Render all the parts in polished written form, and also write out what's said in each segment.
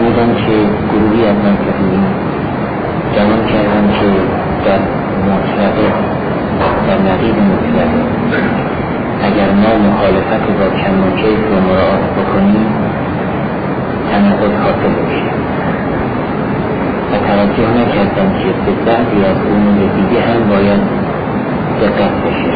فرمودن که گروهی از منطقیین گمان کردن که در مطلقه در نقیض مطلقه اگر ما مخالفت با کم و کیف رو مراعات بکنیم تناقض حاصل میشه و توجه نکردن که به بعضی از امور دیگه هم باید دقت بشه.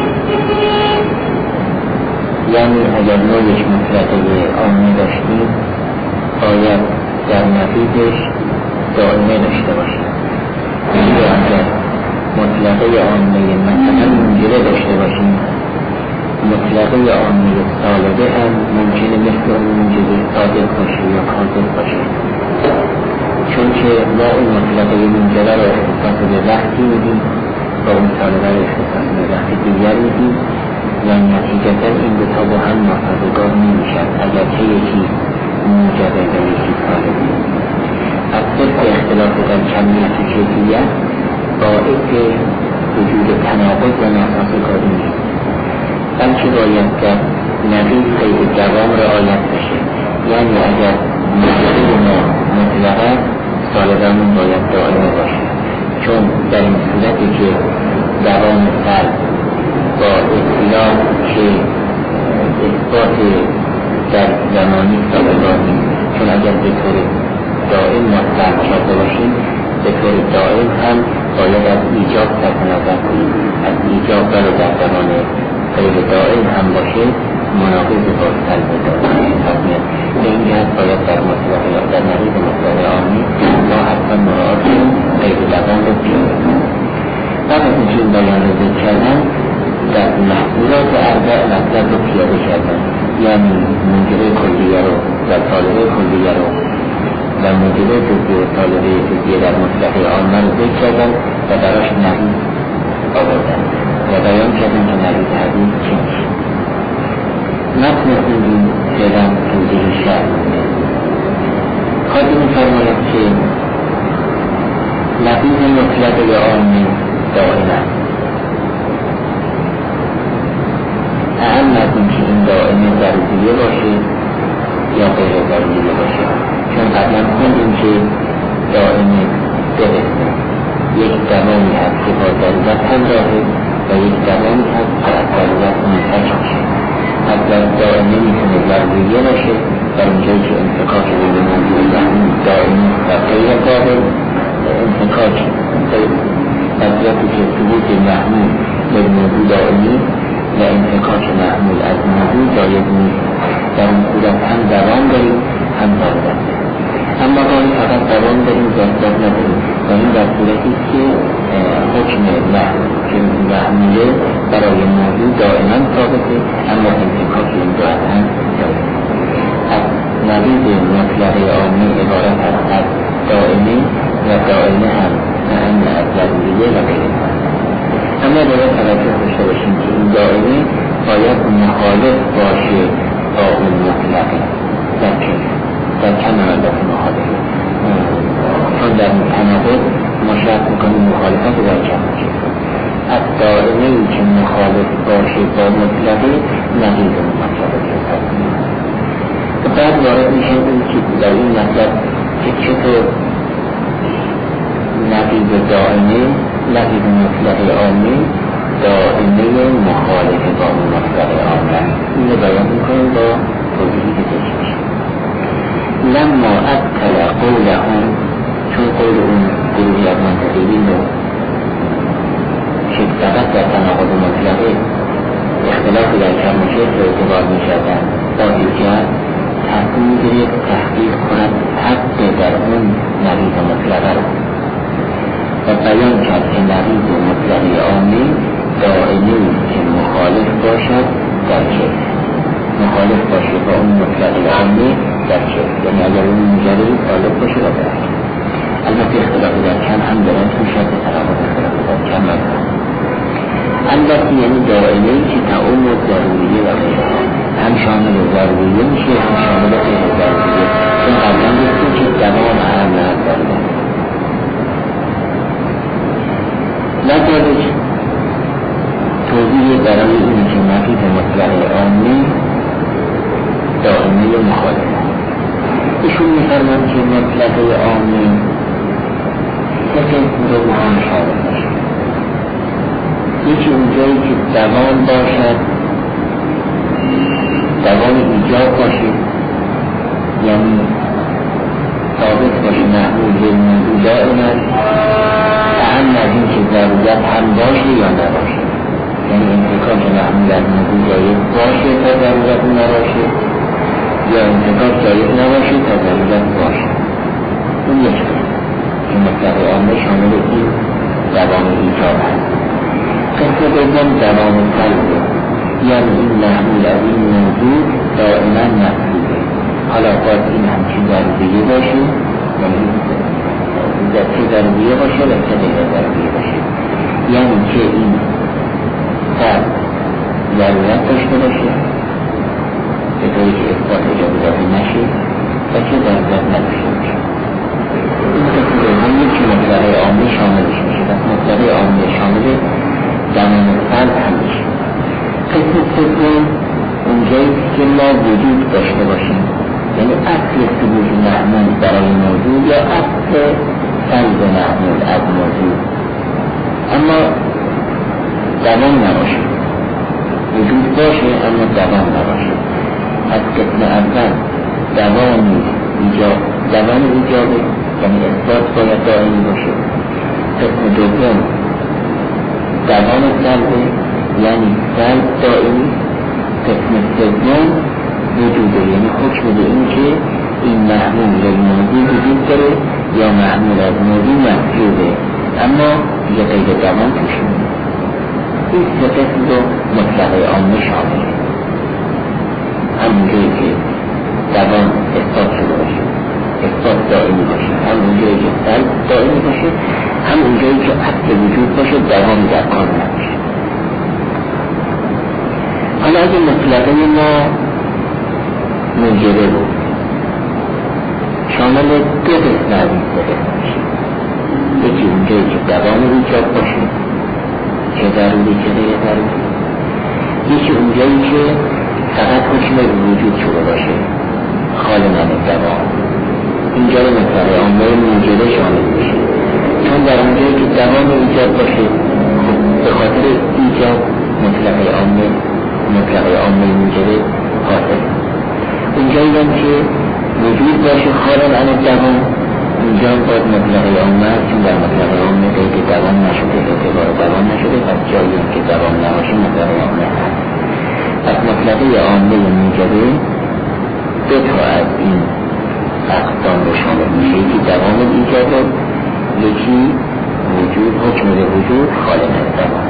یعنی اگر ما یک مطلقه عامی داشتیم باید در نقیضش دائمه داشته باشیم. یا اگر مطلقه عامی مثلا منجره داشته باشیم مطلقه عامی طالبه هم ممکنه مثل اون منجره صادق باشه یا کاذب باشه، چون که ما اون مطلقه منجره را اختصاص به وقتی میدیم و اون طالبه را اختصاص به وقتی دیگر میدیم و نتیجتا این دو تا با هم ناسازگار نمیشن اگرچه یکی منجره و یکی طالبه. از صرف اختلاف در کمیت و کیفیت باعث وجود تناقض و ناسازگاری نیست، بلکه باید در نقیض قید دوام رعایت بشه. یعنی اگر منجره ما مطلقه طالبمون باید دائمه باشه، چون در این صورتی که دوام فرد با اطلاع که اثبات در زمانی سابقات نیست، چون اگر به طور دائم مطلق کرده باشیم به طور دائم هم باید از ایجاب صرف نظر کنیم. از ایجاب برای در زمان غیر دائم هم باشه مناقض با سلب دائم حساب میاد. به این جهت باید در مطلق یا در نقیض مطلق عامی ما حتما مراعات کنیم غیر دوام رو بیاریم. بعد از اینکه این بیان رو ذکر کردن در محصولات اربع مطلب رو پیاده کردن، یعنی منجره کلیه رو و طالبه کلیه رو و منجره جزئی و طالبه جزئی در مطلق عامه رو ذکر کردن و براش نقیض آوردن و بیان کردن که نقیض حدیث چی میشه. متن این فعلا توضیح شرح خواهی می‌فرماید که نقیض مطلق عامی دائما اهم از این که این دائمه ضروریه باشه یا غیر ضروریه باشه، چون قبلا خوندیم که دائمه درسته یک دوامی هست که با ضرورت همراهه و یک دوامی هست که از ضرورت منتج میشه. اگر دائمه میتونه ضروریه باشه در اونجایی که انفکاک بین موضوع محمول دائمی و غیر قابل انفکاک وضعیتی که ثبوت محمول به موضوع دائمی و انفکاک محمول از موضوع جایز نیست. در اون صورت هم دوام داریم هم ضرورت داریم، اما گاهی فقط دوام داریم ضرورت نداریم و این در صورتی که حکم محموله برای موضوع دائما ثابته اما انفکاک این دو هم جایز. از نقیض مطلق عامی عبارت از دائمی و دائمه هم اهم از ضروریه و غیره. اما باید توجه داشته باشیم که این دائمه باید مخالف باشه با اون مطلقه در کم عملات مخالفه، چون در تناقض ما شرط میکنیم مخالفت در کم باشه. از دائمه ای که مخالف باشه با مطلقه نقیض مطلقه حساب میاد. بعد وارد میشه این که در این مطلب که چطور نقیض دائمه نقیض مطلق عامی دائمه مخالف با مطلق عامی این رو بیان میکنیم با توضیحی که ذکر میشه. لما ابطل قولهم، چون قول اون گروهی از منطقیین رو که فقط در تناقض مطلقه اختلاف در کم و کیف رو اعتبار میکردن با دیگر تصمیم گرفت تحقیق کند حق در اون نقیض مطلقه رو و بیان کرد که نقیض مطلق عامی دائمی که مخالف باشد در کیف، مخالف باشه با اون مطلق عامی در کیف، یعنی اگر اون مجرد طالب باشه و در کیف. البته اختلاف در کم هم دارن چون شرط تناقض اختلاف در کم ندارن. البته یعنی دائمی که تعم و ضروریه و غیره هم شامل ضروریه میشه هم شامل غیر ضروریه، چون قبلا گفتیم که دوام اهم از ضروریه. لذلك توضیح برای این که نقیض مطلق عامی دائمی مخالفه ایشون می‌فرمایند که مطلقه عامه سه قسم رو با هم شامل میشه. یکی اونجایی که دوام باشد، دوام ایجاب باشه، یعنی ثابت باشه محمول به موضوع دائم است، اهم از این که ضرورت هم باشه یا نباشه، یعنی انتقاش محمول از موضوع جایز باشه تا ضرورت نباشه یا انتقاش جایز نباشه تا ضرورت باشه. اون یک قسم که مطلقه عامه شامل این دوام ایجاب هست. قسم دوم دوام طلبه، یعنی این محمول از این موضوع دائما مطلوبه، حالا باید این همچین ضروریه باشه، یعنی چه ضروریه باشه و چه غیر ضروریه باشه، یعنی که این طلب ضرورت داشته باشه به طوری که اثبات اجازه داده نشه و چه ضرورت نداشته باشه. این قسم دوم که مطلقه عامه شاملش میشه، پس مطلقه عامه شامل زمان طلب هم میشه. قسم سوم اونجایی که ما وجود داشته باشیم، یعنی اصل ثبوت محمول برای موضوع یا اصل سلب محمول از موضوع، اما دوام نباشه، وجود باشه اما دوام نباشه. از قسم اول دوام ایجابه، یعنی اثبات باید دائمی باشه. قسم دوم دوام سلبه، یعنی سلب دائمی. قسم سوم وجوده، یعنی حکم به این که این محمول از موضوع وجود داره یا محمول از موضوع مطلوبه اما یه قید دوام توش میده. این سه قسم رو مطلقه عامه شامله، همونجایی که دوام اثبات شده باشه، اثبات دائمی باشه، همونجایی که سلب دائمی باشه، همونجایی که اصل وجود باشه دوام در کار نباشه. حالا اگه مطلقه ما موجبه بود شامل دو قسم از این سه قسم میشه. یکی اونجایی که دوام ایجاب باشه، چه ضروری چه غیر ضروری. یکی اونجایی که فقط حکم وجود شده باشه، خال من دوام. اینجا رو مطلقه عامه موجبه شامل میشه، چون در اونجایی که دوام ایجاب باشه به خاطر ایجاب مطلقه عامه موجبه حاصل. اونجایی هم که وجود باشه خال من دوام، اینجا باید مطلقه عامه هست، چون در مطلقه عامه قید دوام نشده، اعتبار دوام نشده، پس جایی هم که دوام نباشه مطلقه عامه هست. پس مطلقه عامه موجبه دو تا از این اقسام رو شامل میشه، یکی دوام ایجاب، یکی وجود، حکم به وجود خال من دوام.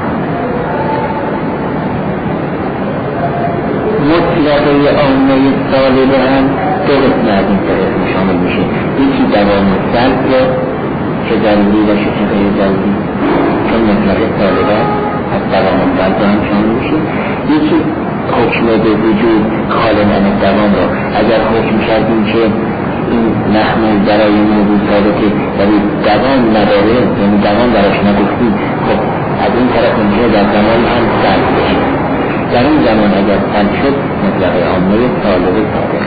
مطلقه عامه طالبه هم دو قسم از این قسم شامل میشه، یکی دوام سلب چه ضروری باشه چه غیر ضروری، چون مطلقه طالبه از دوام سلب هم شامل میشه. یکی حکم به وجود خال من دوام رو اگر حکم کردیم که این محمول برای موضوع ثابته ولی دوام نداره، یعنی دوام براش نگفتیم، خب از این طرف میشه در زمان هم سلب بشه. در این زمان اگر سلب شد مطلقه عامه طالبه صادقه.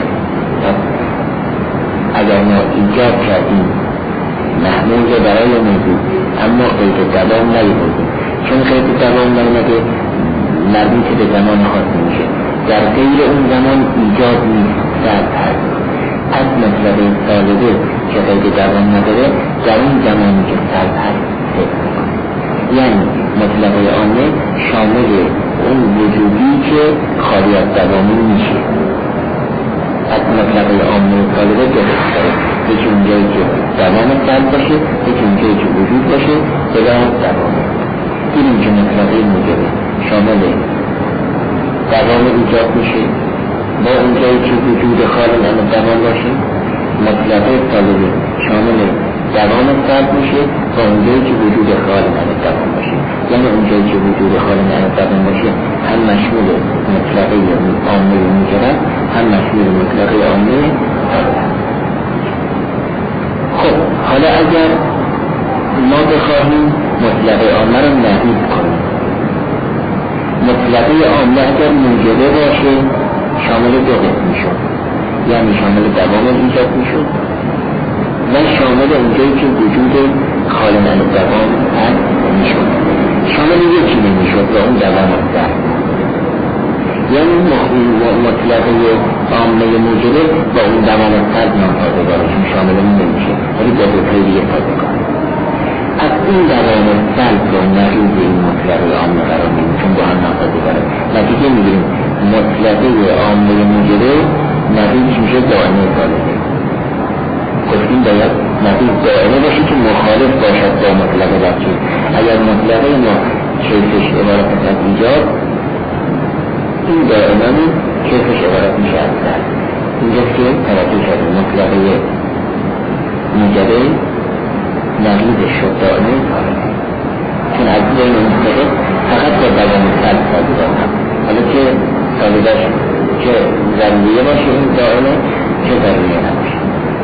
اگر ما ایجاب کردیم محمول برای موضوع اما قید دوام نیاوردیم، چون قید دوام نیامده مربوط به زمان خاص میشه، در غیر اون زمان ایجاب نیست، سلب هست. از مطلقه طالبه که قید دوام نداره در اون زمانی که سلب هست حفظ میکنه، یعنی مطلقه عامه شامل اون وجودی که خالی از دوامی میشه. از مطلقه عامه طالبه دو قسم داره، یکی اونجایی که دوام سلب باشه، یکی اونجایی که وجود باشه بلا دوام. این که مطلقه موجبه شامل دوام ایجاب میشه با اونجایی که وجود خال من دوام باشه. مطلقه طالبه شامل دوام سلب میشه با اونجایی که وجود خال من دوام باشه، یعنی اونجایی که وجود خال من دوام باشه هم مشمول مطلقه عامه موجبه هم مشمول مطلقه عامه طالبه. خب حالا اگر ما بخواهیم مطلقه عامه رو نقیض کنیم، مطلقه عامه اگر موجبه باشه شامل دو قسم شد، یعنی شامل دوام ایجاد میشد و شامل اونجایی که وجود خالن عن الدوام هست میشد، شامل یکی نمیشد و اون دوام هست. یعنی مطلقه عامه موجبه با اون دوام هست ناسازگاره، چون شامل اون نمیشه ولی با دوتای دیگه سازگاره. از این دوام سلب رو نقیض این مطلقه عامه قرار میدیم چون با هم ناسازگاره. نتیجه میگیریم مطلقه عامه موجبه نقیضش میشه دائمه سالبه. گفتیم باید نقیض دائمه باشه که مخالف باشد با مطلقه بچه. اگر مطلقه ما کیفش عبارت از ایجاد، این دائمه کیفش عبارت میشه از سلب. اینجاست که توجه شده مطلقه موجبه نقیضش شد دائمه سالبه، چون از بین مطلقه فقط با دوام سلب سازگار هم. حالا که سالبش چه ضروریه باشه این دائمه چه ضروریه نباشه.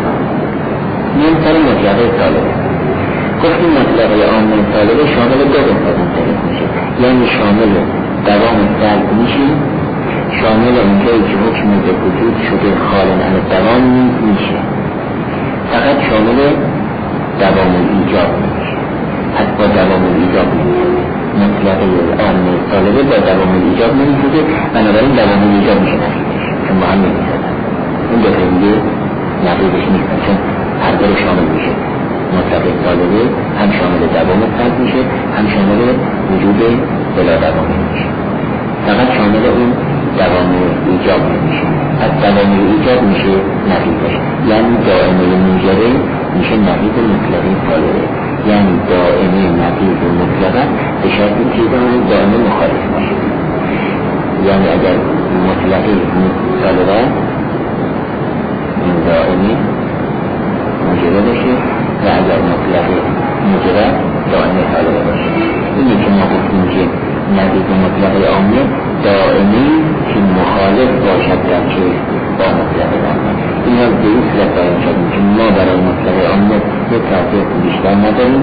منطقه مطلقه سالبه گفتیم مطلقه عامه سالبه شامل دو قسمت منطقه میشه، یعنی شامل دوام سلب میشه، شامل اونجایی که حکم به وجود شده خالن عن الدوام میشه، فقط شامل دوام ایجاب میشه. از با دوام ایجاب میشه مطلقه عامه سالبه با دوام ایجاب نمیشه، بنابراین دوام ایجاب میشه نفیدش چون با هم نمیزدن. این دو دیگه نفیدش نیستن چون هر دو شامل میشه. مطلقه سالبه هم شامل دوام سلب میشه هم شامل وجود بلا دوام میشه، فقط شامل اون دوام ایجاب میشه. از دوام ایجاب میشه نفیدش، یعنی دائمه موجبه میشه نفید مطلقه سالبه، یعنی دائمه نفید مطلقه به شرطی که دائمه مخالف باشه. یعنی اگر مطلقه سالبه این دائمه موجبه باشه و اگر مطلقه موجبه دائمه سالبه باشه. اینی که ما گفتیم که نفید مطلقه عامه دائمه که مخالف باشد در که با مطلقه عامه. این ها به این صورت باید شدیم که ما برای مطلقه عامه یک تحقیق بیشتر نداریم.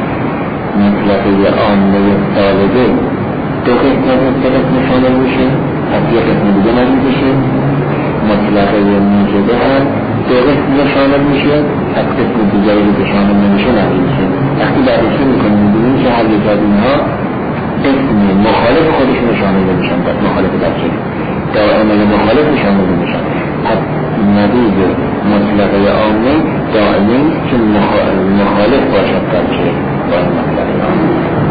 مطلقه عامه سالبه دو قسمت شامل میشه، از یک قسم دیگه نرید بشه. مطلقه موجبه هم دو قسم شامل میشه، از قسم دیگری که شامل نمیشه نرید بشه. وقتی بررسی میکنیم میبینیم که هر یک از اینها قسم مخالف خودشون شامل نمیشن، مخالف بچه دائمه مخالف شامل نمیشن. پس نبید مطلقه عامه دائمه که مخالف باشد بچه با مطلقه عامه.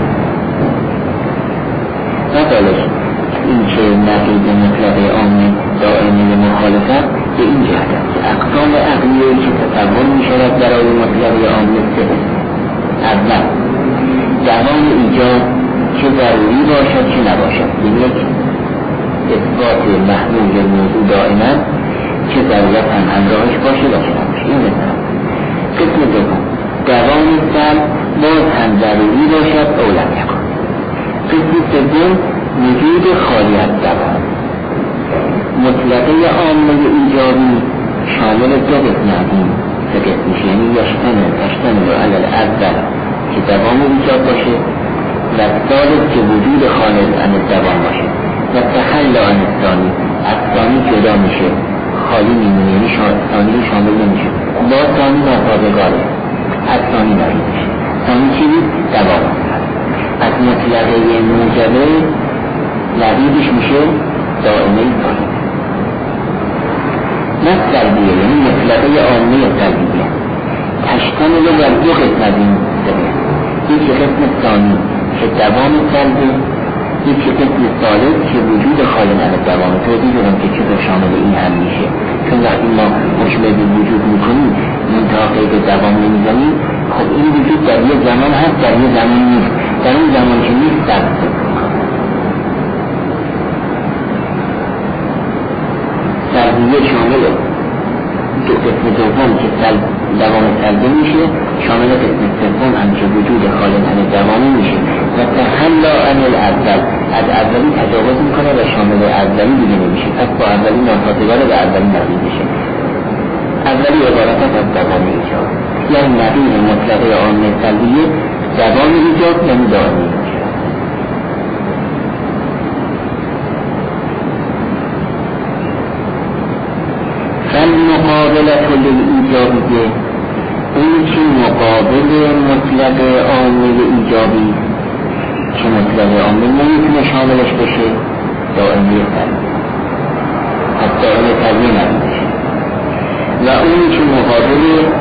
نتالش این که نبید مطلقه عامه دائمه مخالفت به این جهت است که اقسام عقلیه که تصور میشود برای مطلقه عامه اول دوام ایجاد چه ضروری باشد چه نباشد، این یک اثبات محمول موضوع دائما چه ضرورت هم همراهش باشه و چه نباشه. این مثلا قسم دوم دوام سلب باز هم ضروری باشد او لم یکن. قسم سوم وجود خالی از دوام. مطلقه عامه ایجابی شامل دو قسم از این سه قسم میشه، یعنی یشتمل علی الاول که دوام ایجاب باشه و ثالث که وجود خالد عن الدوام باشه و تخلی عن الثانی، از ثانی جدا میشه خالی میمونه، یعنی ثانی شامل نمیشه، با ثانی ناسازگاره، از ثانی نرید میشه. ثانی چی بود؟ دوام. از مطلقه موجبه نریدش میشه دائمه سالبه. نه سلبیه، یعنی مطلقه عامه سلبیه تشتمل بر دو قسم از این سبه، یکی قسم ثانی که دوام سلبه، یکی قسم ثالث که وجود خالن عن الدوام. توضیح دادم که چطور شامل این هم میشه، چون وقتی ما حکم به وجود میکنیم منتها قید دوام نمیزنیم، خب این وجود در یه زمان هست در یه زمان نیست، در این زمان که نیست سلب سلبیه شامله دو قسم دوم که دوام سلبه میشه، شامل قسم سوم هم که وجود خالن عن الدوام میشه و تخلی عن الاول، از اولی تجاوز میکنه و شامل اولی دیگه نمیشه. پس با اولی ناسازگار و اولی نقیض میشه. اولی عبارت از دوام ایجاب، یعنی نقیض مطلقه عامه سلبیه دوام ایجاب یعنی دائمی میشه. المقابلت للایجابیه، اون که مقابل مطلق عامل ایجابی که مطلق عامل نمیتونه شاملش بشه دائمی تربیه، از دائمی تربیه نمیشه، و اون که مقابل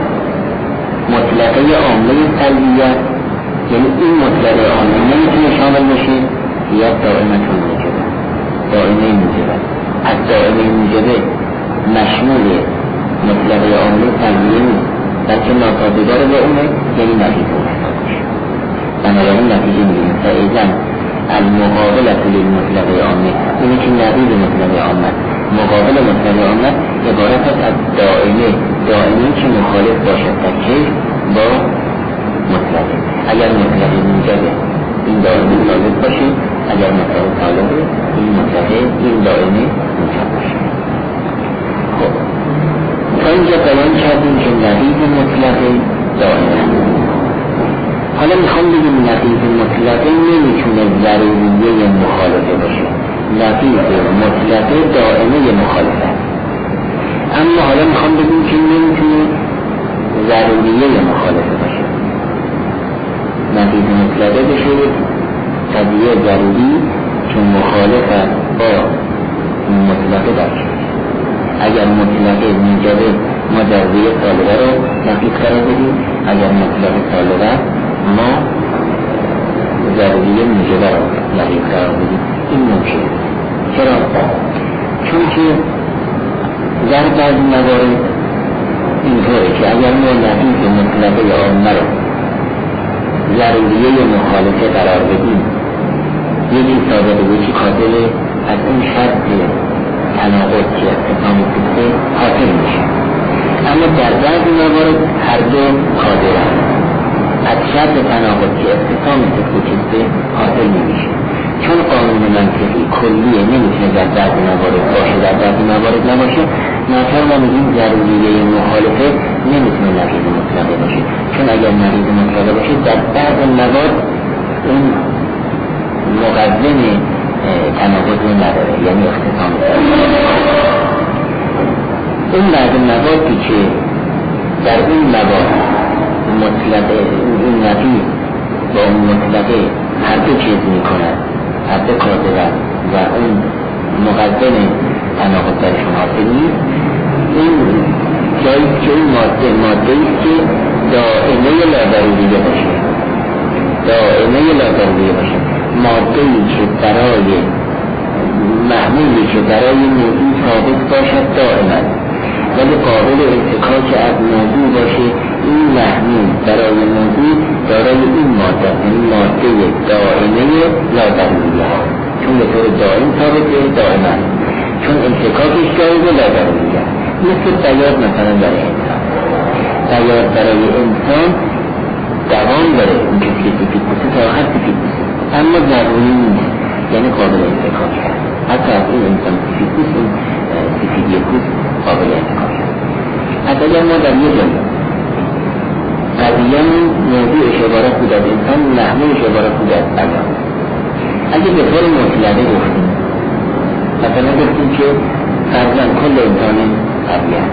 مطلقه عامل تربیه، یعنی این مطلق عامل نمیتونه شامل بشه یا دائمه موجبه، دائمه موجبه، از دائمه موجبه مشمول مطلق عامل تربیه نیست بلکه ناپایدار به اونه، یعنی نتیجه باشه. بنابراین نتیجه میگیریم فعلا المقابلت للمطلق عامل، اینی که نبید مطلق عامل مقابل مطلق عامل عبارت از دائمه که مخالف باشد در کیف با مطلق. اگر مطلق موجبه این دائمه ثابت باشه، اگر مطلق طالبه این مطلقه این دائمه موجب باشه. خب تا اینجا بیان کردیم که نبید مطلق دائمه. حالا میخوام بگیم نبید مطلق نمیتونه ضروریه مخالفه باشه، نبید مطلق دائمه مخالفه، اما حالا میخوام بگیم که نمیتونه ضروریه مخالفه باشه. نبید مطلقه بشه طبیعه ضروری که مخالفه با مطلقه باشه. اگر مطلقه موجبه ما ضروریه طالبه رو نبید قرار بدیم، اگر مطلقه طالبه ما ضروریه موجبه رو نبید قرار بدیم. این ممکنه. چرا؟ چون که در بعض موارد اینطوره که اگر ما نبید مطلقه عامه رو ضروریه مخالفه قرار بدیم، یکی ثابت و یکی قابل از اون شرط تناقض که اختتام فیکسه حاصل میشه، اما در بعض موارد هر دو قادرن از شرط تناقض که اختتام فیکسه حاصل نمیشه. چون قانون منطقی کلیه نمیتونه در بعض موارد باشه در بعض موارد نباشه، ناچار ما میگیم ضروریه مخالفه نمیتونه نقیض مطلقه باشه، چون اگر نقیض مطلقه باشه در بعض موارد اون مقدم تناقض رو نداره، یعنی اختتام اون بعض مواردی که در این موارد مطلقه این نقیض با اون مطلقه هر دو چیز میکنن، هر دو قادرن و اون مقدم تناقض درشون حاصل نیست، این جایی که این ماده‌ای که دائمه لاضروریه باشه، دائمه لاضروریه باشه، ماده‌ای که برای محمولی که برای موضوع ثابت باشد دائما ولی قابل ارتکاک از موضوع باشه، این محمول برای موضوع دارای این ماده، این ماده دائمه لاضروریه ها، چون به طور دائم ثابته دائما، چون ارتکاکش جایز لاضروریه، مثل بیاد مثلا برای انسان، بیاد برای انسان دوام داره، این که سفید بسه تا آخر سفید بسه، اما ضروری نیست، یعنی قابل ارتکاک هست، حتی از این انسان سفید بسه این سفیدی پوست قابل ارتکاک هست. حتی اگر ما در یه جمعه قضیه موضوعش عبارت بود از انسان، محمولش عبارت بود از بیان، اگه به طور مطلقه گفتیم مثلا گفتیم که فرضاً کل انسان طبیعه،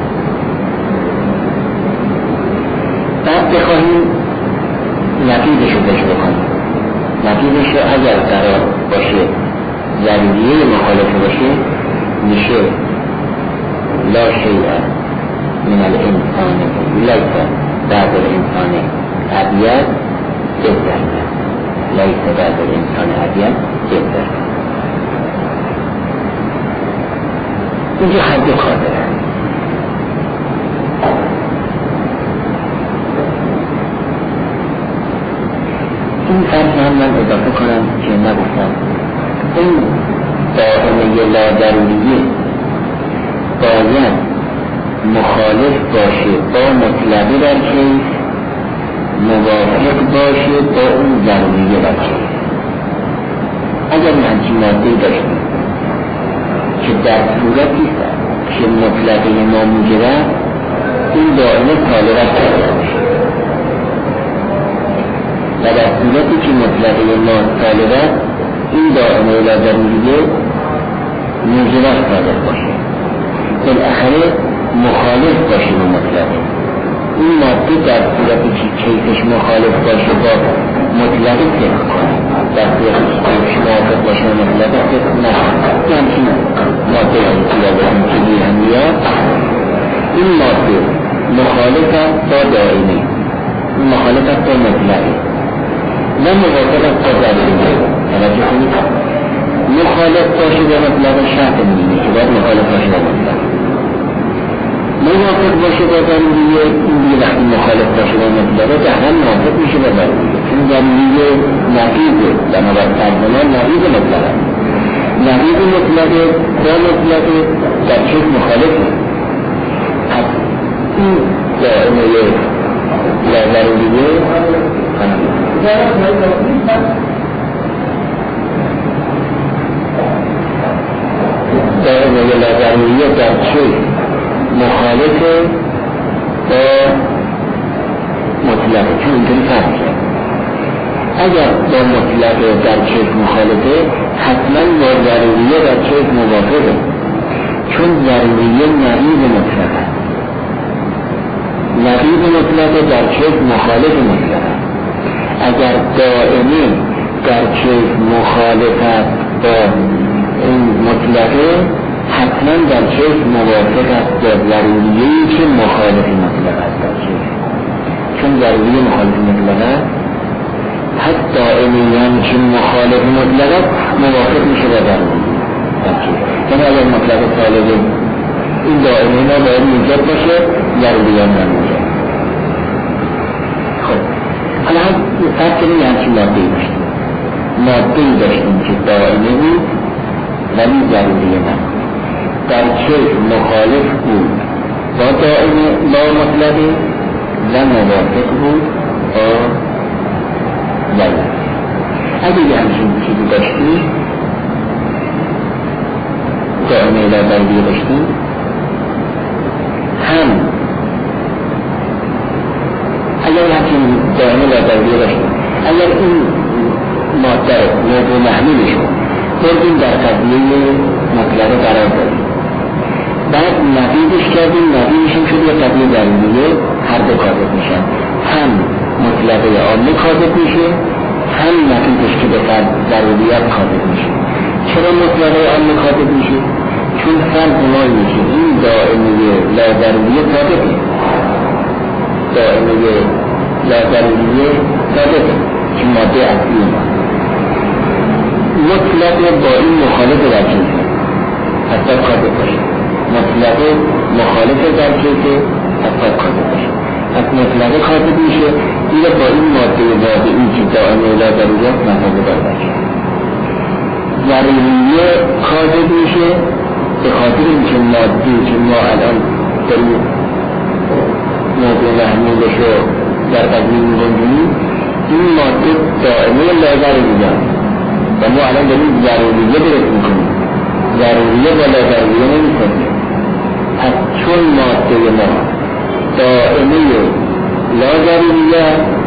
بعد بخواهیم نقیضش رو بشه بکنیم، نقیضش رو اگر قرار باشه ضروریه مخالفه باشه میشه لا شیء من الانسان لیس بعد الانسان ابیض جدا، لیس بعد الانسان ابیض جدا. اینجا هر دو قادره. این فرق هم من اضافه کنم که نگفتم، این دائمه لاضروریه باید مخالف باشه با مطلقه در کیف، موافق باشه با اون ضروریه در کیف. اگر همچین ماده‌ای داشتیم که در صورتی که مطلقه ما موجبه این دائمه طالبه کرده باشه و در صورتی که مطلقه ما طالبه این دائمه لاضروریه موجبه طالب باشه، بالاخره مخالف این ماده در صورتی که کیفش مخالف باشه با مطلق فقه کنه، در صورتی که کیفش موافق باشه با مطلق فقه نشد. همچین ماده که هم میاد، این ماده مخالفت با دائمی، مخالفت با مطلقی و موافقت با ضروریه. توجه کنید، مخالف باشه با مطلق شرط میدینه که باید مخالف باشه با مطلق، موافق باشه با ضروریه. این دیگه وقتی مخالف باشه با مطلق دهن موافق میشه با ضروریه، چون ضروریه نقیضه، بنابراین ترجمان نقیض مطلقه، نقیض مطلقه با مطلقه در چیز مخالفه. پس این دائمه ضروریه دائمه ضروریه در چیز مخالفه با مطلقه، چون اینطوری فهم کرد. اگر با مطلقه در چیز مخالفه حتما با ضروریه در چیز موافقه، چون ضروریه نقیض مطلقه، نقیض مطلقه در چیز مخالف مطلقه. اگر دائمی در چیز مخالفت با این مطلقه حتما در چیز موافق است با ضروریه‌ای که مخالف مطلق است در چیز، چون ضروری مخالف مطلق است. حتی دائمی هم که مخالف مطلق است موافق میشه با ضروری در چیز. یعنی اگر مطلق طالبه این دائمی ها باید موجب باشه، ضروری هم نموجب. خب حالا هم فرق کنیم همچین مادهی داشتیم، مادهی داشتیم که دائمی بود ولی ضروری نمود، در چیز مخالف بود با دائمی با مطلقی و موافق بود با ضروری. اگه یه همچین چیزی داشتیم، دائمی و ضروری داشتیم، هم اگر همچین دائمی و ضروری داشتیم، اگر این ماده موضوع محمولشون بردیم در قضیه مطلقه قرار داریم، بعد نقیضش کردیم، نقیضشون شد یه قضیه ضروریه، هر دو کاذب میشن، هم مطلقه عامه کاذب میشه، هم نقیضش که به فرض ضروریات کاذب میشه. چرا مطلقه عامه کاذب میشه؟ چون فرض ما میشه این دائمی لا ضروریه کاذبه، دائمی لا ضروریه کاذبه که ماده اصلی ما مطلقه با این مخالف در چیزه، حتی کاذب باشه. مطلقه مخالف در چیزه، حتی کاذب باشه. از مطلقه کاذب میشه، دیگه با این ماده واقعی که دائمی لا ضروریات مطلقه دار باشه. ضروریه کاذب میشه به خاطر اینکه ماده‌ای که ما الان داریم موضوع محمولش رو در قضیه می‌گنجونیم، این ماده دائمی لا ضروریه و ما الان داریم ضروریه درست میکنیم، ضروریه با لا ضروریه نمی‌کنیم. پس چون ماده ما دائمی لا ضروریه،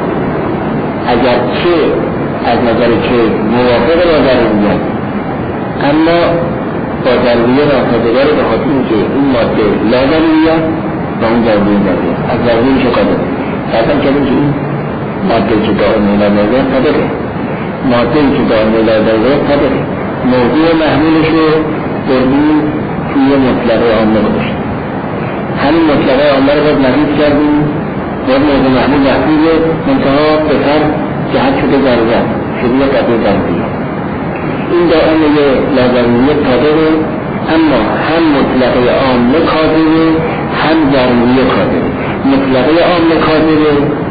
اگرچه از نظر که موافق با ضروریه، اما با ضروریه ناسازگاره به خاطر اینکه این ماده لا ضروریه و اون ضروری داره، از ضروری میشه قادر. فرضاً کردیم که این ماده که دائمی لا ضروریه قادره، ماده که دائمی لا ضروریه قادره، موضوع محمولش رو بردیم توی مطلقه عامه گذاشتیم. همین مطلقه عامه رو باید نقیض کردیم، باید موضوع محمول محمول منتها به فرض جهت شده ضرورت شده یک قضیه ضروریه. این دائمی لا ضروریه قادره، اما هم مطلقه عامه قادره هم ضروریه قادره. مطلقه عامه قادره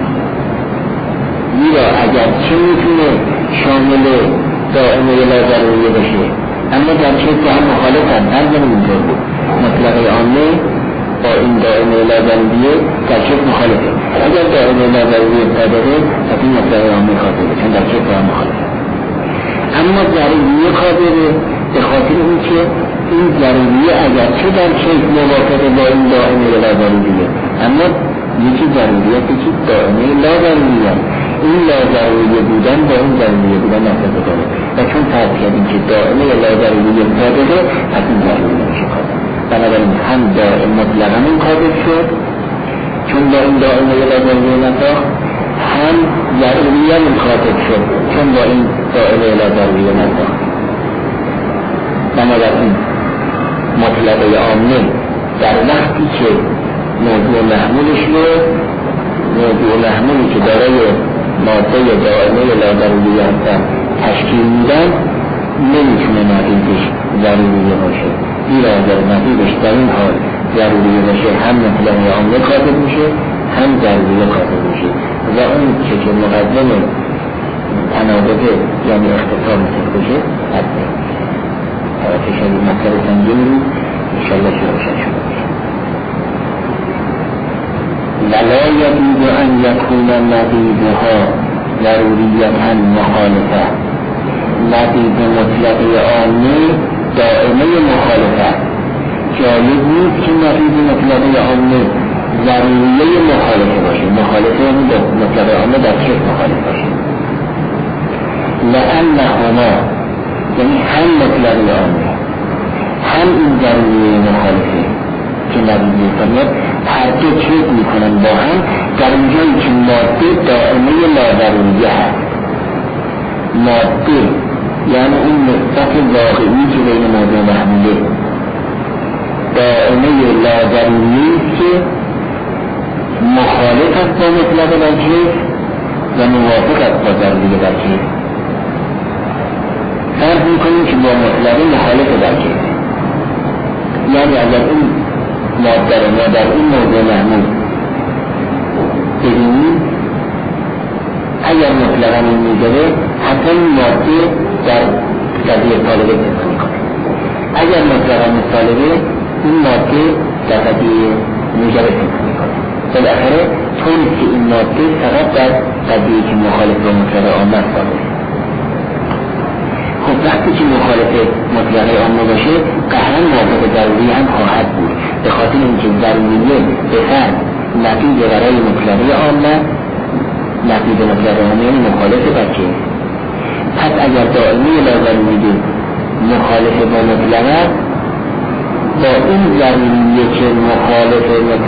زیرا اگر چه میتونه شامل دائمی لا ضروریه باشه، اما در چه که هم مخالف هم برزن اینطور بود. مطلقه عامه با این دائمی لا ضروریه در چه مخالفه. اگر دائمی لا ضروریه قادره پس این مطلقه عامه قادره، چون در چه هم مخالفه. اما ضروریه قادره به خاطر این که این ضروریه اگر چه در چه موافقه با این دائمی لا ضروریه، اما یکی ضروریه یکی دائمی لا ضروریه. این لا ضروریه بودن با این ضروریه بودن نفذ داره و چون فرض کردیم که دائمی لا ضروریه قادره، از این ضروری نمیشه قادر. بنابراین هم دائم مطلقاً قادر شد چون چون با این دائمه لاضروریه نساخت هم ضروریه مخاطب شد چون با این دائمه لاضروریه نساخت. بنابراین مطلقه عامه در وقتی که موضوع محمولش رو موضوع محمولی که دارای ماده دائمه لاضروریه هستن تشکیل میدن نمیتونه نقیضش ضروریه باشه. زیرا اگر نقیضش در این حال ضروریه باشه هم مطلقه عامه خاطب میشه هم ضروریه خاطب میشه و اون که مقدم تناقض یعنی اختصار میتونه بشه حتی توجه مطلب سنگین رو انشاءالله که روشن شده باشه. ولا یجوز ان یکون نقیضها ضروریتا مخالفه. نقیض مطلقه عامه دائمه مخالفه. جالب نیست که نقیض مطلقه عامه ضروریه مخالفه باشه. مخالفه مطلقه عامه در چه مخالف باشه؟ لأنهما یعنی هم مطلقه عامه هم این ضروریه مخالفه که نقیض میکنه هر دو چیز میکنن با هم در اونجایی که ماده دائمه لاضروریه هست. ماده یعنی این نسبت واقعی که بین موضوع محموله دائمه لاضروریه که مخالف است با مطلق وجه و موافق است با ضروری وجه. فرض میکنیم که با مطلق مخالف وجه، یعنی اگر این ماده ما در این موضوع محمول ببینیم اگر مطلقا این میگره حتی این ماده در قضیه طالبه تنظیم کنه. اگر مطلقا طالبه این ماده در قضیه موجبه تنظیم کنه. بالاخره طوری که این ماده فقط در قضیه که مخالف با مطلق عامه صادره. خب وقتی که مخالف مطلق عامه باشه قهرن موافق ضروری هم خواهد بود، به خاطر اینکه ضروریه به فرد نقیض برای مطلق عامه نقیض مطلق عامه یعنی مخالف بچه. پس اگر دائمی لاضروریه مخالف با مطلق با این ضروریه که مخالف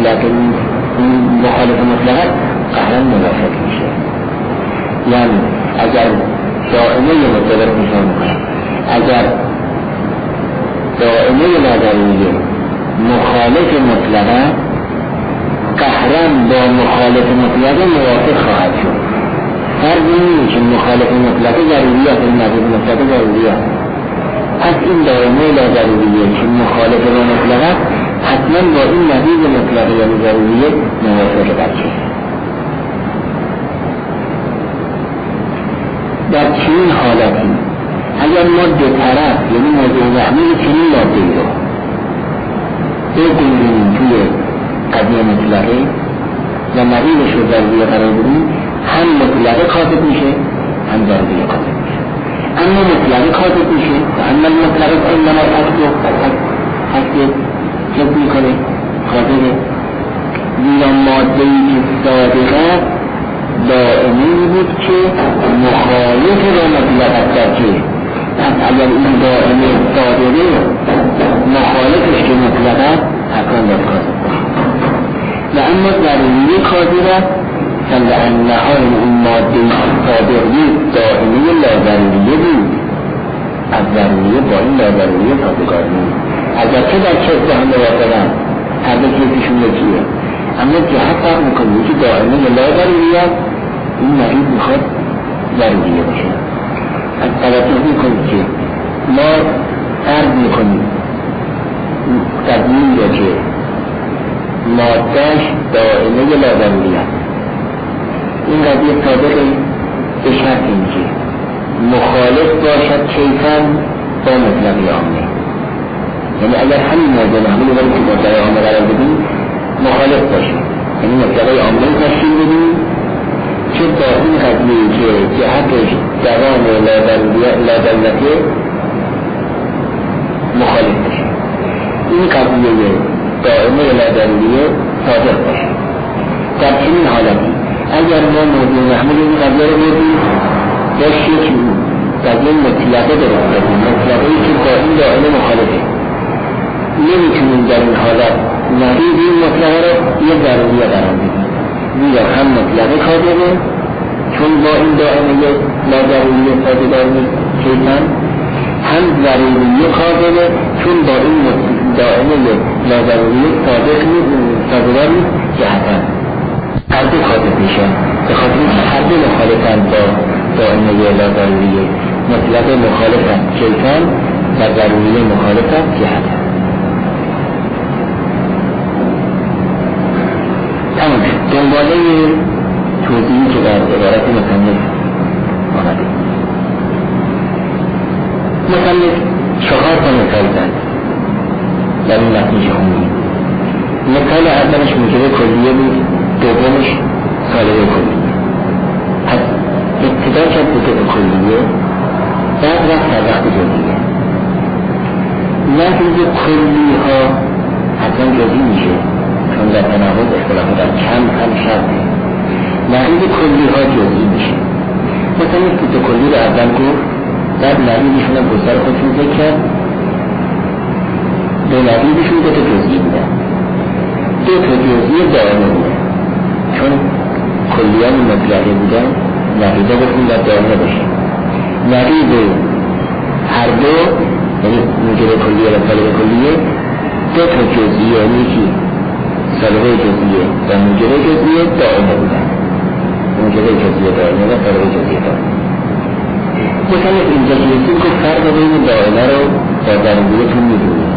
مطلق قهرن موافق میشه. یعنی اگر دائمه مطلق میشن اگر دائمه لاضروریه مخالف مطلق قهرن با مخالف مطلق موافق خواهد شد. فرض اینه که مخالف مطلق ضروریات این نقیض مطلق ضروریات. پس این دائمه لاضروریه که مخالف با مطلق حتما با این نقیض مطلق یا ضروریه موافق بچه. در چنین حالتی اگر ما دو طرف یعنی موضوع محمول چنین ماده ای رو بگذاریم توی قضیه مطلقه و نقیضش رو ضروریه قرار بدیم هم مطلقه خاطب میشه هم ضروریه خاطب میشه. اما مطلقه خاطب میشه و اما مطلقه انما حسب چیز میکنه خاطبه. زیرا ماده ای که صادقه دائمی بود که مخالف با مطلق درجه. پس اگر این دائمی صادقه مخالفش که مطلقه حکم باید خاطب باشه. و اما ضروری خاطبه فلانها این ماده صادقی دائمی لاضروریه بود از ضروریه با این لاضروریه سازگار نیست. اگر که در چه هم موافقن هر دو چیزشون یکیه اما جهت فرق میکنه که دائمی لاضروریه این نقیض میخواد ضروریه باشه. از توجه میکنیم که ما فرض میکنیم تبیین رو که مادهش دائمه لاضروریه. این قضیه صادقه به شرط اینکه مخالف باشد کیفاً با مطلق عامه. یعنی اگر همین موضوع محمول باید که مطلق عامه قرار بدیم مخالف باشه، یعنی مطلق عامه تشکیل بدیم که با این قضیه که جهتش دوام لاضرورته مخالف باشه. این قضیه دائمه لاضروریه صادق باشه. در چنین حالتی اگر ما موضوع محمول این قضیه رو بودیم باشه که قضیه مطلقه درست بدیم، مطلقه ای که با این دائمه مخالفه، نمیتونیم در این حالت نقیض این مطلقه رو یه ضروریه قرار بدیم. زیرا هم مطلقه کاذبه چون با این دائمه لاضروریه سازگار نیست کیفاً، هم ضروریه کاذبه چون با این دائمه لاضروریه سازگار نیست جهتاً. هر دو کاذب میشن به خاطر اینکه هر دو مخالفن با دائمه لاضروریه، مطلقه مخالفن کیفاً و ضروریه مخالفن جهتاً. تمام شد. دنباله توضیحی که در عبارت مصنف آمده. مصنف 4 تا مثال زد در این متنی که خوندیم. مثال اولش موجب کلیه بود، دومش سالبه کلیه. از ابتدا کرد موجب کلیه، بعد رفت در وقت جزئیه. لفظ کلی ها حتما جزئی میشه چون در تناوب اختلاف در کم هم شرطه. لفظ کلی ها جزئی میشه. مثلا یک کلی رو اول گفت، بعد نویدشون هم گذار خودشون ذکر کرد، دو نویدشون 2 تا جزئی بودن، 2 تا جزئی دائمه بودن چون کلیان مطلقه بودن. نویده گفتیم در دائمه باشه، نوید هر دو یعنی موجب کلیه و سالبه کلیه 2 تا جزئی یعنی یکی سالبه جزئیه و موجب جزئیه دائمه بودن، موجب جزئیه دائمه و سالبه جزئیه دائمه. مثلا اینجا رسید که فرق بین دائمه رو با ضروریتون میدونید.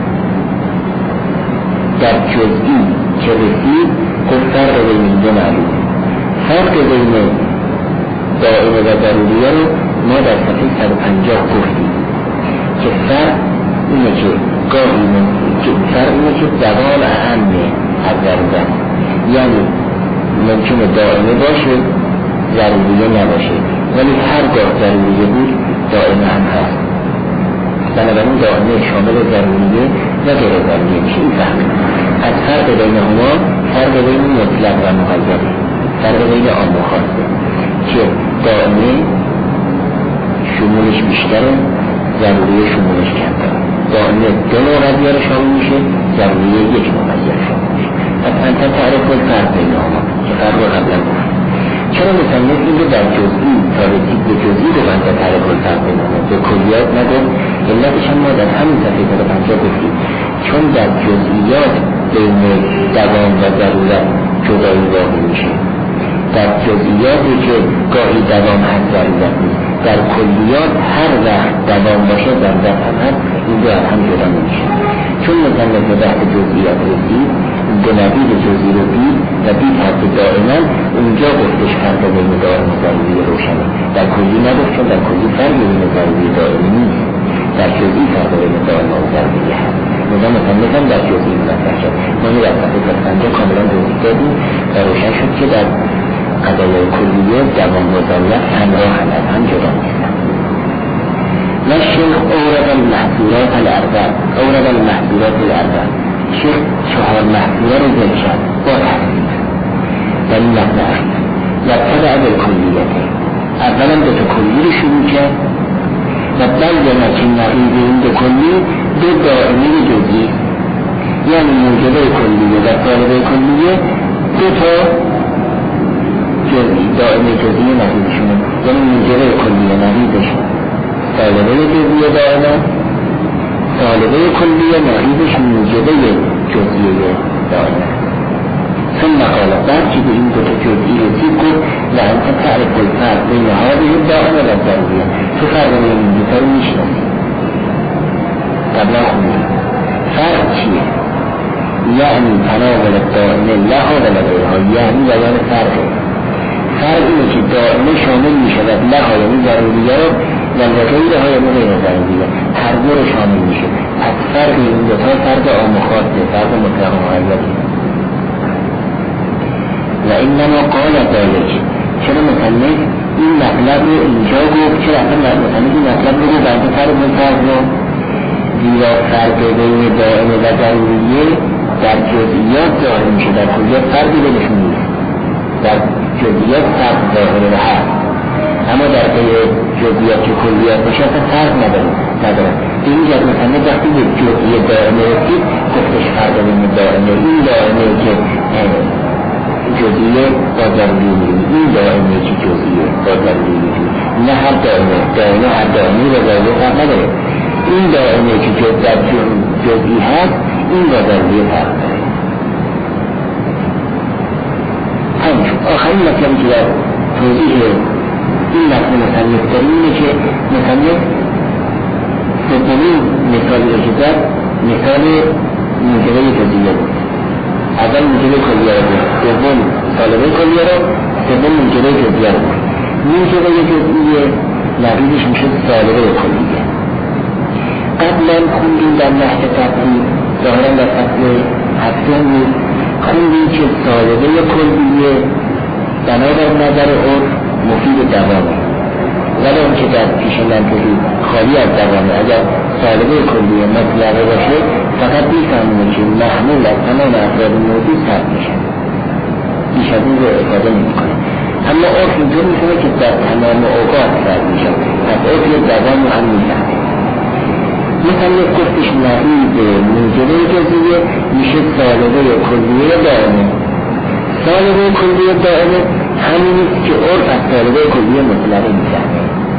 در جزئی که رسید که فرق بین اینجا معلومه. فرق بین دائمه و ضروریه رو ما در صفحه 150 گفتیم که فرق اینه که گاهی فرق اینه که دوام اهمه از ضرورت، یعنی ممکنه دائمه باشه ضروریه نباشه، ولی هرگاه ضروریه بود دائمه هم هست. بنابراین دائمه شامل ضروریه و غیر ضروریه میشه. این فرق از فرق بینهما فرق بین مطلق و مقیده، فرق بین عام و خاصه که دائمه شمولش بیشتره، ضروریه شمولش کمتره. دائمه 2 نوع قضیه رو شامل میشه، ضروریه 1 نوع قضیه رو شامل میشه. پس انتا تعریف کن فرق بینهما که فرق رو قبلا گفت. چرا مصنف این رو در جزئی تا رسید به جزئی رو بنده تعریف کن فرق بینهما به کلیات نگفت؟ علتش هم ما در همین صفحه 150 گفتیم چون در جزئیات بین دوام و ضرورت جدایی واقع میشه. در جزئیاتی که گاهی دوام هست ضرورت نیست، در کلیات هر وقت دوام باشه ضرورت هم هست، این دو هم جدا نمیشه. چون مصنف به بحث جزئیات رسید، دو نوید جزئی رو دید و دید حد دائما اونجا گفتش فرق بین دائم و ضروری روشنه. در کلی نگفت چون در کلی فرق بین ضروری دائمی نیست، در جزئی فرق بین دائم و ضروری هست. مصنف هم در جزئی مطرح شد. ما در صفحه 150 کاملا توضیح دادیم و روشن شد که در قضایای کلیه دوام و ضرورت همراه هم جدا نیستن. و شیخ اورد المحظورات الاربع، اورد المحظورات الاربع، شیخ 4 محظوره رو ذکر کرد با تحصیل در این مطلع و ابتدع بالکلیت. اولا 2 تا کلی رو شروع کرد و بیانه که نقیض این 2 کلی 2 دائمه جزئی، یعنی موجبه کلیه و طالبه کلیه 2 تا جزئی دائمه جزئی نقیضشونه، یعنی موجبه کلیه نقیضشون طالبه جزئی دائمه، طالبه کلیه نقیضش موجبه جزئی دائمه. ثم قال بعد که به این 2 تا جزئی رسید گفت لعنت تعریف الفرق بین هذه الدائمه و ضروریه. تو فرق بین این 2 تا رو میشناسی قبلا خوندیم. فرق چیه؟ یعنی تناول دائمه لها و لغیرها، یعنی بیان فرقه. فرق اینه که دائمه شامل میشود لها یعنی ضروریه و لغیرها یعنی غیر ضروریه، هر دو رو شامل میشه. از فرق این 2 تا فرق عام و خاصه، فرق مطلق و مقیده. و اینما قال ذلك، چرا مصنف این مطلب رو اینجا گفت؟ چرا مصنف این مطلب رو بعد فرق رو زیرا فرق بین دائمه و ضروریه در جزئیات ظاهر میشه، در کلیات فرقی بینشون نیست. در جزئیات فرق ظاهر هست، اما در جزئیات که کلیات باشه اصلا فرق نداره. به این جهت مصنف وقتی به جزئی دائمه رسید گفتش فرق بین دائمه، این دائمه که جزئیه ضروری می‌بینی. این دائمه که جزئیه با ضروری می‌بینی، نه هر دائمه هر دائمه را ضروری فرق نداره. این دائمه که جزئی هست این با ضروری فرق نداره. آخرین مطلبی که در توضیح این مطلب مصنف داریم اینه که مصنف سومین مثالی را که زد مثال موجبه جزئیه بود. اول موجبه کلیه را بود، دوم سالبه کلیه را، سوم موجبه جزئیه را بود. موجبه جزئیه نقیضش میشه سالبه کلیه. قبلا خوندیم در بحث قبلی ظاهرا در فصل هفتم بود خوندیم که سالبه کلیه بنابر نظر عرف مفید دوامه، ولی اون که در پیش منطقی خالی از دوامه. اگر سالبه کلیه مطلقه باشه فقط بیفهمونه که محمول از تمام افراد موجود ثبت میشه، بیش از این رو افاده نمیکنه. اما عرف اینطور میکنه که در تمام اوقات ثبت میشه، پس عرف یک دوام رو هم میفهمه. مثلا یک گفتش نقیض موجبه جزئیه میشه سالبه کلیه دائمه. سالبه کلیه دائمه همینیست که عرف از سالبه کلیه مطلقه میفهمه.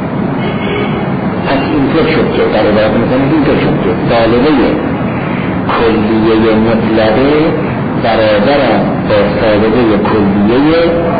پس اینطور شد که در عبارت مثلا اینطور شد که سالبه کلیه مطلقه برابر با سالبه کلیه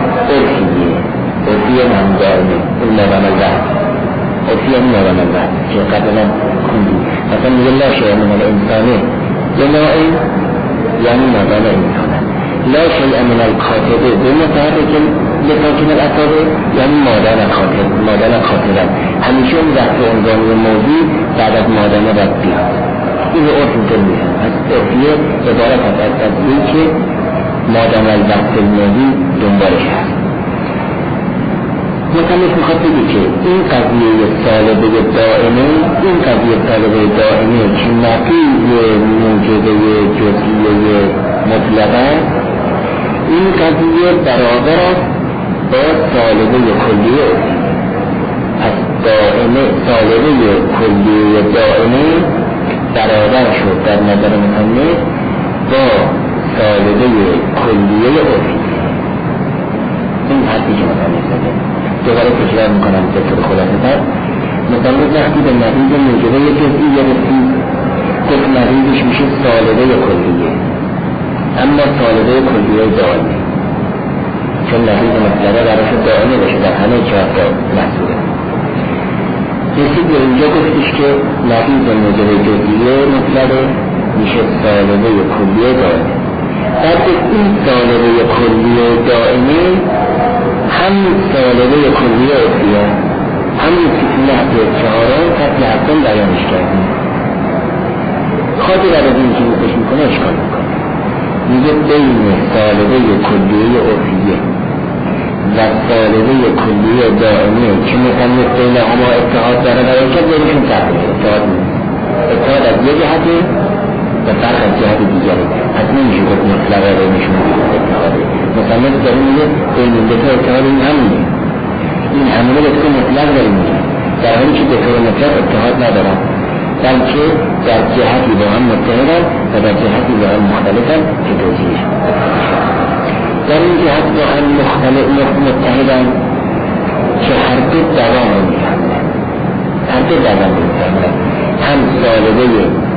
عرفیه هم دائمه. اون مادام الوحد عرفیه هم مادام الوحد که قبلا خوندیم. مثلا میگه لا شیء من الانسانه بنائی یعنی مادام انسانه، لا شیء من الکاتبه بمتحرک لساکن الاعصابه یعنی مادام خاطبه. همیشه اون وقت عنوانی موضوع بعد از مادامه باید بیاد. این رو عرف اینطور میگن. پس عرفیه عبارت از قضیه‌ای که مادام الوقت الموضوع دنبالش هست. مصنف میخواد بگه که این قضیه سالبه دائمه، این قضیه سالبه دائمه که نقیض موجبه جزئیه مطلقه، این قضیه برابر است با سالبه کلیه. پس دائمه سالبه کلیه دائمه برابر شد در نظر مصنف با سالبه کلیه عرفی. این حدی که مصنف زده. دوباره تکرار میکنم به طور خلاصه تر. مثلا وقتی به نقیض موجبه جزئیه رسید گفت نقیضش میشه سالبه کلیه، اما سالبه کلیه دائمه، چون نقیض مطلقه براش دائمه باشه در همه چهار تا محصوله. رسید به اینجا گفتش که نقیض موجبه جزئیه مطلقه میشه سالبه کلیه دائمه. بعد این سالبه کلیه دائمه هم سالبه کلیه عرفیه، همین که تو نحو چهارم فصل هفتم بیانش کردیم. خاطر از این که میکش میکنه اشکال میکنه، میگه بین سالبه کلیه عرفیه و سالبه کلیه دائمه که مثلا بین هما اتحاد داره بیان کرد بینشون فرق اتحاد از یه جهته و فرق از جهت دیگره. از نمیشه گفت مطلقه بینشون اتحاده. مثلا داره میگه بین این دو تا اتحاد این همونه، این همونه به طور مطلق داره میگه، در حالی که به طور مطلق اتحاد ندارن، بلکه در جهتی با هم متحدن و در جهتی با هم مختلفن که توضیح در این جهت با هم متحدن که هر دو دوام میفهمن، هر دو دوام میفهمن، هم سالبه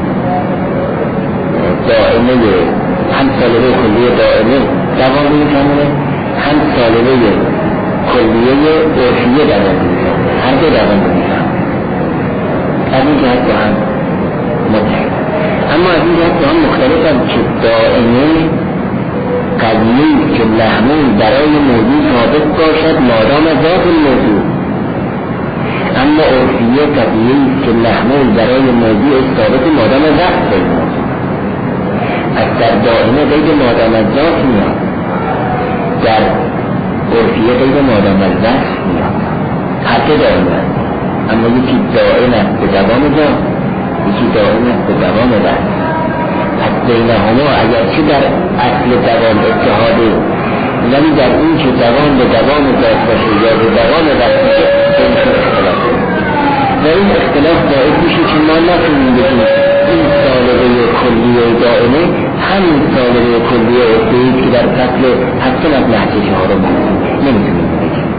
دائمه هم سالبه کلیه دائمه دوام میفهمن، هم سالبه کلیه عرفیه دوام میفهمن، هر دو دوام میفهمن. از این جهت با هم متحد، اما از این جهت با هم مختلف هم که دائمه قضیه‌ای که محمول برای موضوع ثابت باشد مادام ذات الموضوع، اما عرفیه قضیه‌ای که محمول برای موضوع ثابت مادام وقت الموضوع. از در دائمه قید مادام ذات میاد، در عرفیه قید مادام وقت میاد. هر که دائمه، اما یکی دائم است به دوام ذات، یکی دائم است به دوام وقت. پس بین هما اگرچه در اصل دوام اتحاده، ولی در این که دوام به دوام ذات باشه یا به دوام وقت باشه بینشون اختلاف است. و این اختلاف باعث میشه که ما نتونیم بگیم این سالبه کلیه دائمه همین سالبه کلیه عرفیه که در فصل هفتم از نهج چهارم نمیتونیم بگیم.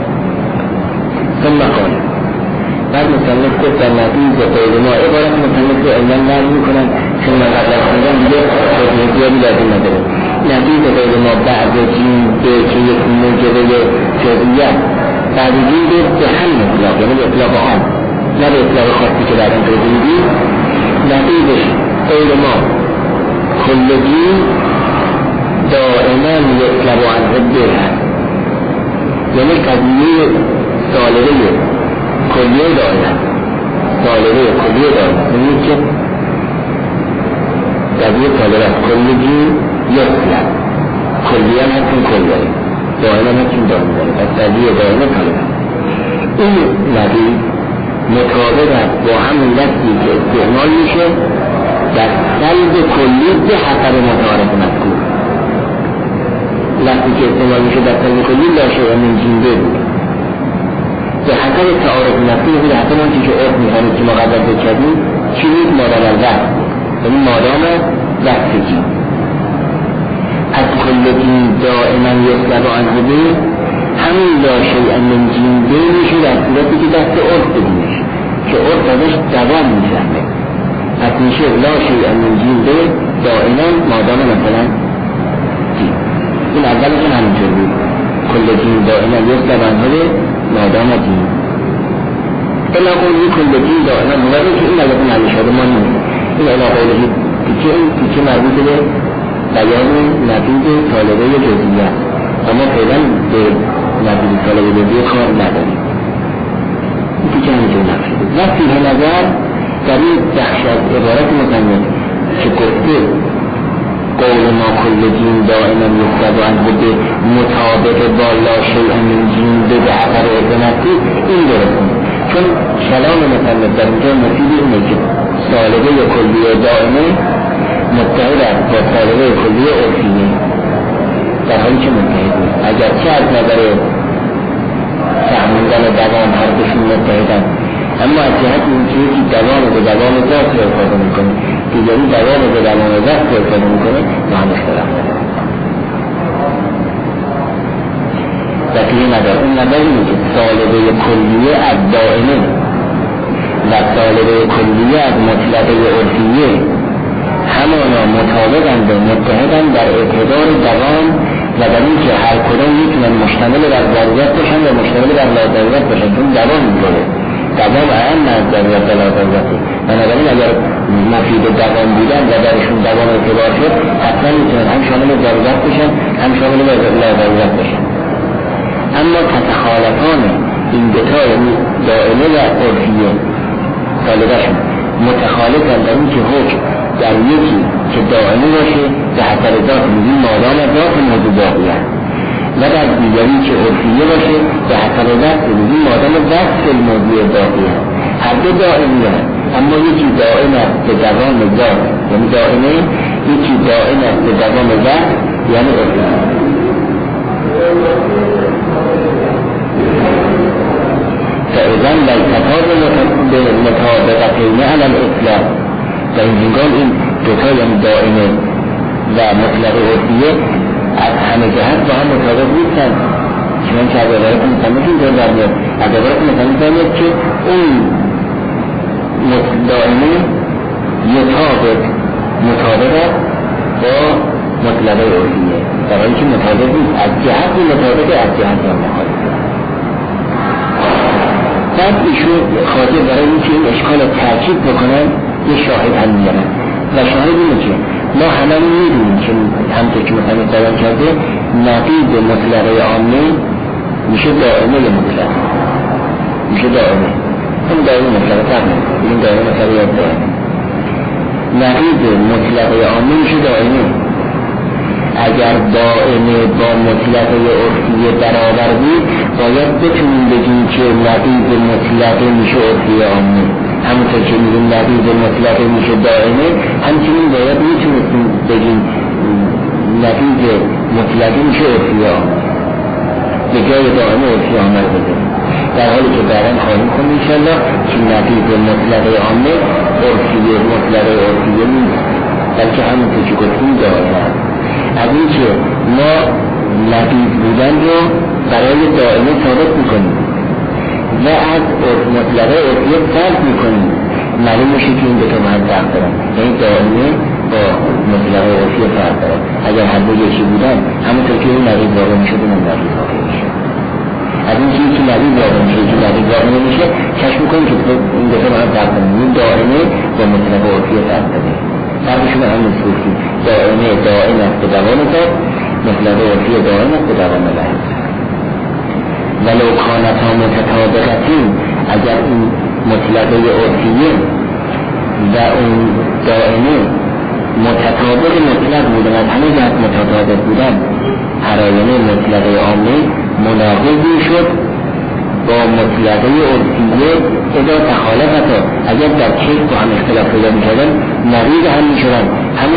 ثم قال بعد مصنف گفت در نتیجه قول ما عبارت مصنف رو علما نقل میکنن چون من قبل از خوندن دیگه توضیحی لازم نداره. نتیجه قول ما بعد جین به که یک موجبه جزئیت بعد جین به همین اطلاق، یعنی به اطلاق عام نه به اطلاق خاصی که در این توضیح دید. نتیجه قول ما کل جین دائما یطلب عنه به هست، یعنی قضیه سالبه کلیه دائما سالبه کلیه دائما یعنی که قضیه سالبه کل جین یطلب کلیه همچون کلیه دائما همچون دائما پس قضیه دائما سالبه. این نتیجه مطابق است با همون لفظی که استعمال میشه در سلب کلی به حسب متعارف مذکور. لفظی که استعمال میشه در سلب کلی لا شیء من جنبه بود به حسب تعارف مذکور، به حسب آنچه که عرف می‌خواهید که ما قبل بکردیم چی بود؟ مادام الوقت، یعنی مادام وقتی از کل جین دائما یطلب عنه به همین لا شیء من جنبه میشه در صورتی که دست عرف بدیمش که عرف ازش دوام می‌فهمه. پس میشه لا شیء من جنبه دائما مادام مثلا جین. این اولش همینطور بود کل جین دائما یطلب عنه به مادام جین. الا قولی کل جین دائما مورده که این البته معنی شده ما نیست. این الا قولی تیکه مربوط به بیان نتیجه طالبه جزئیه اما فعلا به نتیجه طالبه جزئیه کار نداریم. این تیکه همینجور نقشه بود. وقتی به نظر در این بخش از عبارت مصنف که گفته قول ما کل جین دائما یطلب عنه به مطابق با لا شیء من جنبه به اثر عظمتی، این درست نیست، چون کلام مصنف در اینجا مفید اینه که سالبه کلیه دائمه متحد است با سالبه کلیه عرفیه، در حالی که متحد نیست. اگرچه از نظر فهمیدن دوام هر دوشون متحدن، اما از جهت این که یکی دوام به دوام ذات رو افاده میکنه، دیگری دوام به دوام ذات رو افاده میکنه، با هم اختلاف داره. وقتی ندار این ندار اینه که سالبه کلیه از دائمه و سالبه کلیه از مطلقه عرفیه همانا مطابقند و متحدند در اعتبار دوام و در این که هر کدام میتونن مشتمل بر ضرورت باشن و مشتمل بر لاضرورت باشن، چون دوام میکنه. دوام اهم از ضرورت و لاضرورته. بنابراین اگر مفید دوام بودن و درشون دوام اعتبار شد حتما میتونن هم شامل ضرورت باشن هم شامل لاضرورت باشن. اما تتخالفان این دوتا یعنی دائمه و عرفیه طالبشون متخالفن در این که حکم در یکی که دائمه باشه به حسب ذات میگیم مادام ذات موضوع باقی است و در دیگری که عرفیه باشه به حسب ذات میگیم مادام ذات موضوع باقی است. هر دو دائمی است، اما یکی دائم است به دوام ذات یعنی دائمه، یکی دائم است به دوام ذات یعنی عرفیه. فاذن للتفاضل مطابقتین علی الاطلاق، در این هنگام این دوتا یعنی دائمه و مطلق عرفیه از همه جهت با هم مطابق نیستن، چون که از عبارت مصنف این طور در میاد، از عبارت مصنف در میاد که اون دائمه مطابق با مطلق عرفیه، در حالی که مطابق نیست، از جهت مطابق از جهت هم مخالف. بعد ایشون خاطر برای این که این اشکال ترکیب بکنن یه شاهد هم میارن و شاهد اینه که ما همه میدونیم که همطور که مصنف بیان کرده نقیض مطلقه عامه میشه دائمه مطلق، میشه دائمه، هم دائمه مطلقه تقنیم، این دائمه مطلقه یاد دائمه. نقیض مطلقه عامه میشه دائمه. اگر دائمه با مطلقه عرفیه برابر بود باید بتونیم بگیم که نقیض مطلقه میشه عرفیه عامه، همونطور که میگیم نقیض مطلقه میشه دائمه، همچنین باید میتونیم بگیم نقیض مطلقه میشه عرفیه عامه، به جای دائمه عرفیه عامه رو بزنیم، در حالی که بعداً خواهیم کنیم انشاءالله که نقیض مطلقه عامه عرفیه مطلقه عرفیه نیست، بلکه همونطور که گفتیم دائما. از این که ما نبیذ بودن رو برای دائمه ثابت میکنیم و از مطلقه عرفیه فرق میکنیم، معلوم میشه که این دوتا باید فرق دارن، یعنی دائمه با مطلقه عرفیه فرق دارن. اگر هر دو یکی بودن همونطور که اون نبیذ واقع میشه اون نبیذ واقع میشه. از این که نبیذ واقع میشه که نبیذ واقع نمیشه کشف میکنیم که این دوتا باید فرق دارن. این دائمه با مطلقه عرفیه فرق دارن، فرقشون هم نسبتی. دائمه دائم است به دوام کار، مطلقه عرفیه دائم است به دوام لحظ. ولو کانتا متطابقتین، اگر این مطلقه عرفیه و اون دائمه متطابق مطلق بودن، از همه جهت متطابق بودن، عراین مطلقه عامه مناقضی شد با مطلقه عرفیه اذا تخالفت، اگر در کیف با هم اختلاف پیدا می‌کردن نقیض هم می‌شدن.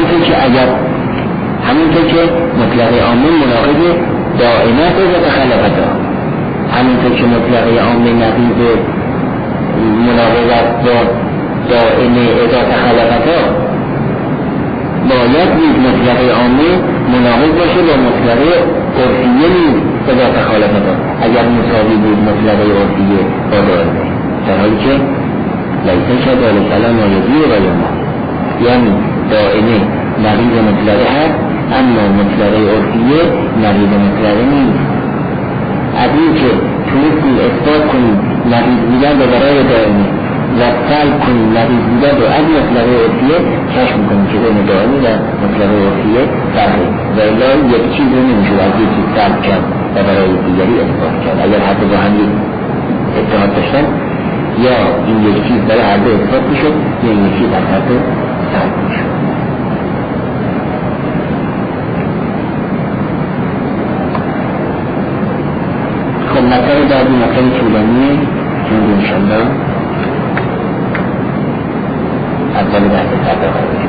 همونطور که مطلقه عامه مناقض دائمه اذا تخالفت، همونطور که مطلقه عامه نقیض مناقضت با دائمه اذا تخالفت، باید بود مطلقه عامه مناقض باشه با مطلقه عرفیه نیز اذا تخالفت، اگر مساوی بود مطلقه عرفیه با دائمه، در حالی که لیسه کذالک لا یضیع غیر ما، یعنی دائمه نقیض مطلقه هست اما مطلقه عرفیه نقیض مطلقه نیست. از این که تونستی اثبات کنی نقیض بودن به برای دائمه و سلب کنی نقیض بودن رو از مطلقه عرفیه، کشف میکنی که بین دائمه و مطلقه عرفیه فرقه و الا یک چیز رو نمیشه از یک چیز سلب کرد و برای دیگری اثبات کرد. اگر هر دو با هم اتحاد داشتن یا این یک چیز برای هر دو اثبات میشد یا این یک چیز از هر دو سلب میشد. خب مطلب بعدی مطلب طولانیه که انشاءالله اول بحث فردا خواهد